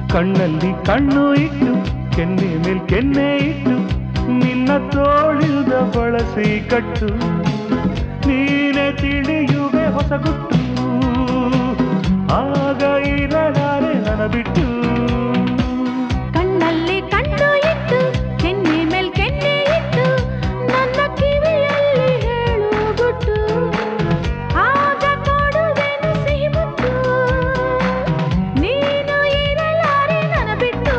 ಕಣ್ಣಲ್ಲಿ ಕಣ್ಣು ಇಟ್ಟು ಕೆನ್ನೆ ಮೇಲ್ ಕೆನ್ನೆ ಇಟ್ಟು ನಿನ್ನ ತೋಳಿಲ್ದ ಬಳಸಿ ಕಟ್ಟು ನೀನೆ ತಿಳಿಯುವೆ ಹೊಸ ಗುಟ್ಟು ಆಗ ಇರಲಾರೆ ನನ್ನ ಬಿಟ್ಟು ಕಣ್ಣಲ್ಲಿ ಕಣ್ಣು ಇಟ್ಟು ಕೆನ್ನೆ ಮೇಲ್ ಕೆನ್ನೆ ಇಟ್ಟು ನನ್ನ ಕಿವಿಯಲ್ಲಿ ಹೇಳು ಗುಟ್ಟು ಆಗ ಕೊಡುವೆನು ಸಿಹಿ ಮುತ್ತು ನೀನು ಇರಲಾರೆ ನನ್ನ ಬಿಟ್ಟು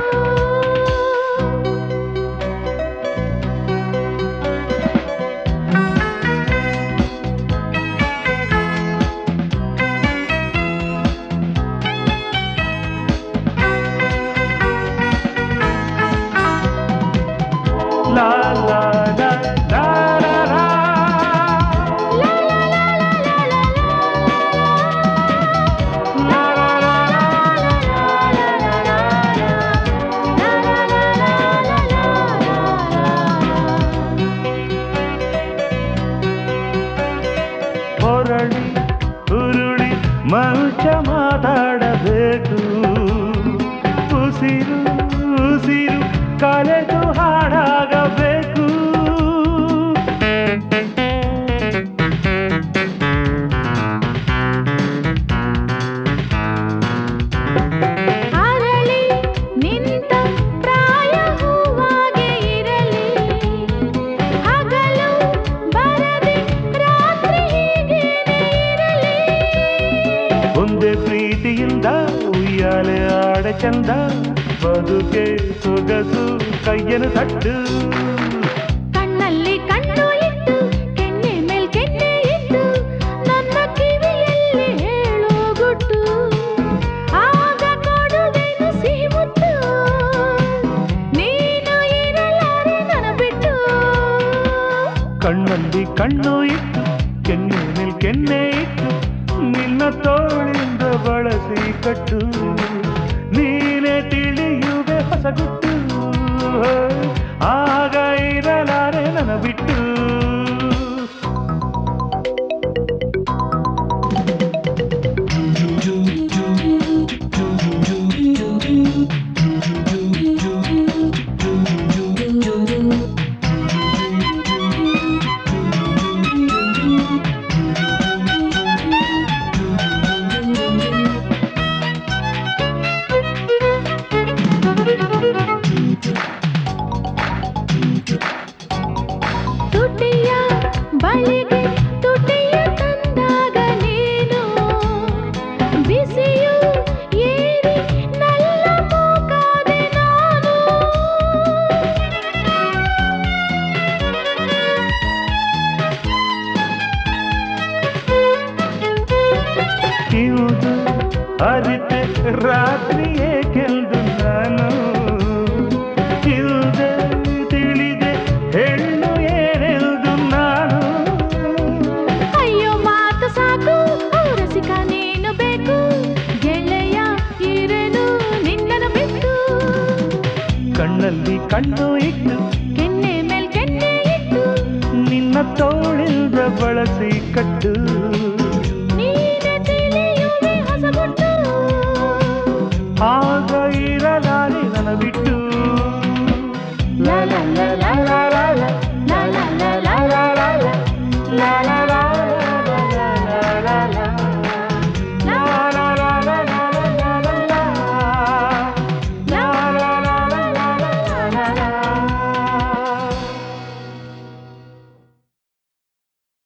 ಲಾ ಲಾ ಲಾ ಲಾ ಲಾ ಲಾ. ಲಾ ಲಾ ಲಾ ಹೊರಳಿ ಉರುಳಿ ಮಂಚ ಮಾತಾಡಬೇಕು ಉಸಿರು ಉಸಿರು ಕಲೆದು ಹಾಡಾಗಬೇಕು ಅರಳಿ ನಿಂತ ಪ್ರಾಯ ಹೂವಾಗೆ ಇರಲಿ ಹಗಲು ಬರದೆ ರಾತ್ರಿ ಹೀಗೇನೆ ಇರಲಿ ಒಂದೇ ಪ್ರೀತಿಯಿಂದ ಉಯ್ಯಾಲೆ ಆಡ ಚಂದ ಬದುಕೆ ಸೊಗಸು ಕೈಯನ್ನು ತಟ್ಟು ಕಣ್ಣಲ್ಲಿ ಕಣ್ಣು ಇಟ್ಟು ಕೆನ್ನೆ ಮೇಲ್ ಕೆನ್ನೆ ಇಟ್ಟು ನನ್ನ ಕಿವಿಯಲ್ಲಿ ಹೇಳು ಗುಟ್ಟು ಆಗ ಕೊಡುವೆನು ಸಿಹಿ ಮುತ್ತು ನೀನು ಇರಲಾರೆ ನನ್ನ ಬಿಟ್ಟು ಕಣ್ಣಲ್ಲಿ ಕಣ್ಣು ಇಟ್ಟು ಕೆನ್ನೆ ಮೇಲ್ ಕೆನ್ನೆ ಇಟ್ಟು ನಿನ್ನ ತೋಳಿಂದ ಬಳಸಿ ಕಟ್ಟು ನೀನೆ ತಿಳಿಯುವೆ ಹೊಸ ಗುಟ್ಟು ಆಗ ಇರಲಾರೆ ನನ್ನ ಬಿಟ್ಟು ತುಟಿಯ ಬಳಿಗೆ ತುಟಿಯ ತಂದಾಗ ನೀನು ಬಿಸಿಯು ಏರಿ ನಲ್ಲ ಮೂಕಾದೆ ನಾನು ಕಿವುದು ಅರಿತೆ ರಾತ್ರಿಯೇ ಕೆಲ್ದು ನಾನು ಇಲ್ದೆ ತಿಳಿದೆ ಹೆಣ್ಣು ಏನೆಲ್ದು ನಾನು ಅಯ್ಯೋ ಮಾತು ಸಾಕು ರಸಿಕ ನೀನು ಬೇಕು ಗೆಳೆಯ ಇರೆನು ನಿನ್ನನ್ನು ಬಿಟ್ಟು ಕಣ್ಣಲ್ಲಿ ಕಣ್ಣು ಇಟ್ಟು ಕೆನ್ನೆ ಮೇಲ್ ಕೆನ್ನೆ ಇಟ್ಟು ನಿನ್ನ ತೋಳಿಲ್ದ ಬಳಸಿ ಕಟ್ಟು